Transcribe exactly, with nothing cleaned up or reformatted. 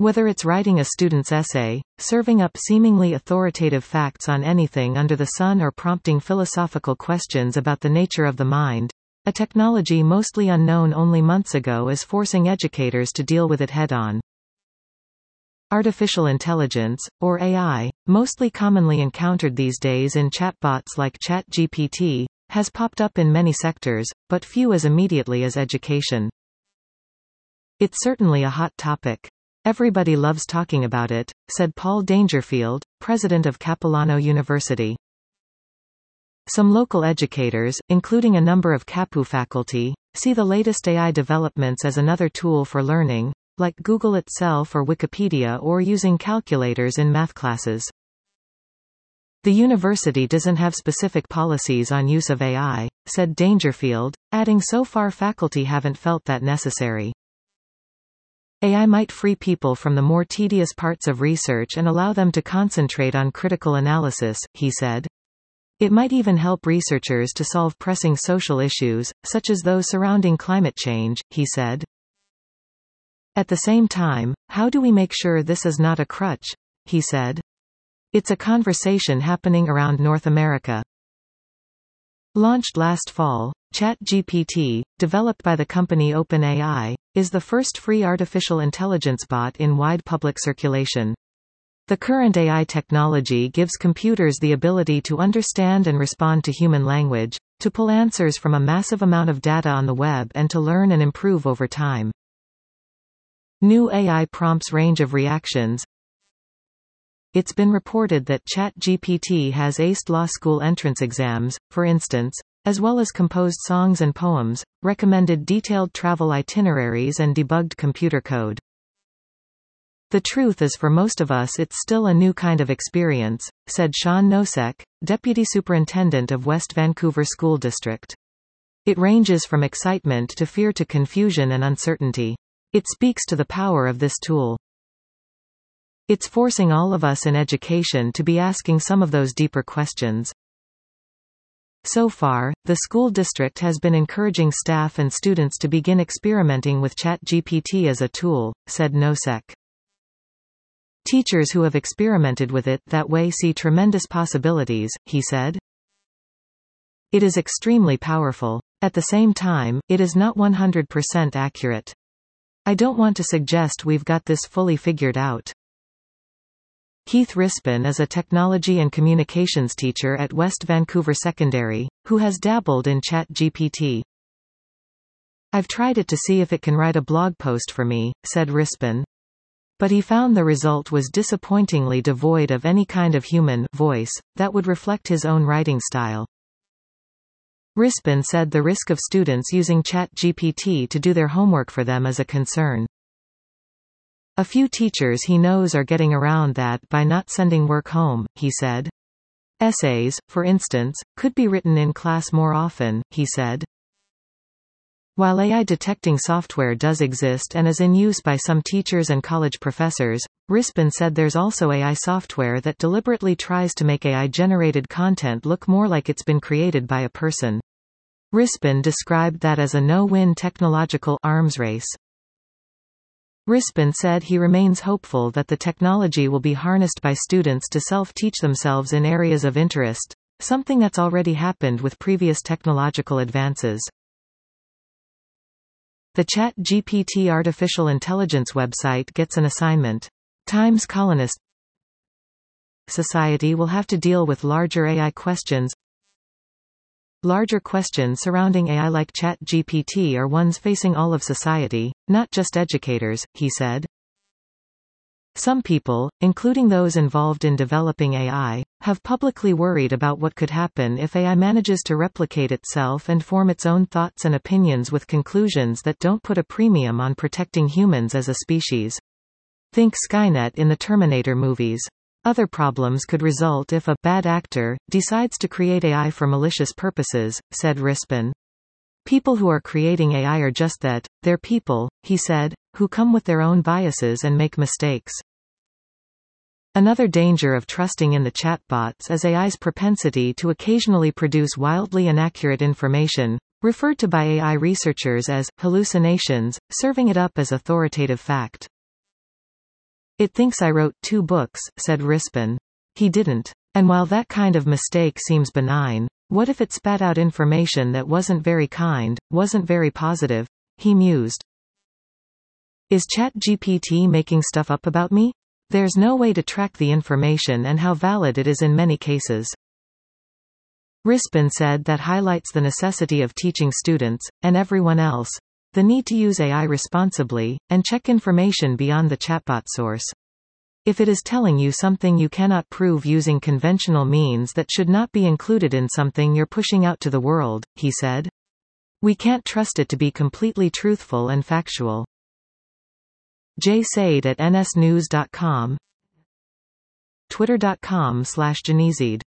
Whether it's writing a student's essay, serving up seemingly authoritative facts on anything under the sun, or prompting philosophical questions about the nature of the mind, a technology mostly unknown only months ago is forcing educators to deal with it head-on. Artificial intelligence, or A I, mostly commonly encountered these days in chatbots like ChatGPT, has popped up in many sectors, but few as immediately as education. It's certainly a hot topic. Everybody loves talking about it, said Paul Dangerfield, president of Capilano University. Some local educators, including a number of C A P U faculty, see the latest A I developments as another tool for learning, like Google itself or Wikipedia, or using calculators in math classes. The university doesn't have specific policies on use of A I, said Dangerfield, adding so far faculty haven't felt that necessary. A I might free people from the more tedious parts of research and allow them to concentrate on critical analysis, he said. It might even help researchers to solve pressing social issues, such as those surrounding climate change, he said. At the same time, how do we make sure this is not a crutch? He said. It's a conversation happening around North America. Launched last fall, ChatGPT, developed by the company OpenAI, is the first free artificial intelligence bot in wide public circulation. The current A I technology gives computers the ability to understand and respond to human language, to pull answers from a massive amount of data on the web, and to learn and improve over time. New A I prompts range of reactions. It's been reported that ChatGPT has aced law school entrance exams, for instance, as well as composed songs and poems, recommended detailed travel itineraries, and debugged computer code. The truth is, for most of us it's still a new kind of experience, said Sean Nosek, Deputy Superintendent of West Vancouver School District. It ranges from excitement to fear to confusion and uncertainty. It speaks to the power of this tool. It's forcing all of us in education to be asking some of those deeper questions. So far, the school district has been encouraging staff and students to begin experimenting with ChatGPT as a tool, said Nosek. Teachers who have experimented with it that way see tremendous possibilities, he said. It is extremely powerful. At the same time, it is not one hundred percent accurate. I don't want to suggest we've got this fully figured out. Keith Rispin is a technology and communications teacher at West Vancouver Secondary, who has dabbled in ChatGPT. I've tried it to see if it can write a blog post for me, said Rispin. But he found the result was disappointingly devoid of any kind of human voice that would reflect his own writing style. Rispin said the risk of students using ChatGPT to do their homework for them is a concern. A few teachers he knows are getting around that by not sending work home, he said. Essays, for instance, could be written in class more often, he said. While A I detecting software does exist and is in use by some teachers and college professors, Rispin said there's also A I software that deliberately tries to make A I-generated content look more like it's been created by a person. Rispin described that as a no-win technological arms race. Rispin said he remains hopeful that the technology will be harnessed by students to self-teach themselves in areas of interest, something that's already happened with previous technological advances. The ChatGPT artificial intelligence website gets an assignment. Times columnist. Society will have to deal with larger A I questions. Larger questions surrounding A I like ChatGPT are ones facing all of society, not just educators, he said. Some people, including those involved in developing A I, have publicly worried about what could happen if A I manages to replicate itself and form its own thoughts and opinions with conclusions that don't put a premium on protecting humans as a species. Think Skynet in the Terminator movies. Other problems could result if a bad actor decides to create A I for malicious purposes, said Rispin. People who are creating A I are just that, they're people, he said, who come with their own biases and make mistakes. Another danger of trusting in the chatbots is A I's propensity to occasionally produce wildly inaccurate information, referred to by A I researchers as hallucinations, serving it up as authoritative fact. It thinks I wrote two books, said Rispin. He didn't. And while that kind of mistake seems benign, what if it spat out information that wasn't very kind, wasn't very positive? He mused. Is ChatGPT making stuff up about me? There's no way to track the information and how valid it is in many cases. Rispin said that highlights the necessity of teaching students, and everyone else, the need to use A I responsibly, and check information beyond the chatbot source. If it is telling you something you cannot prove using conventional means, that should not be included in something you're pushing out to the world, he said. We can't trust it to be completely truthful and factual. Jay Said at N S news dot com, Twitter dot com slash Janizid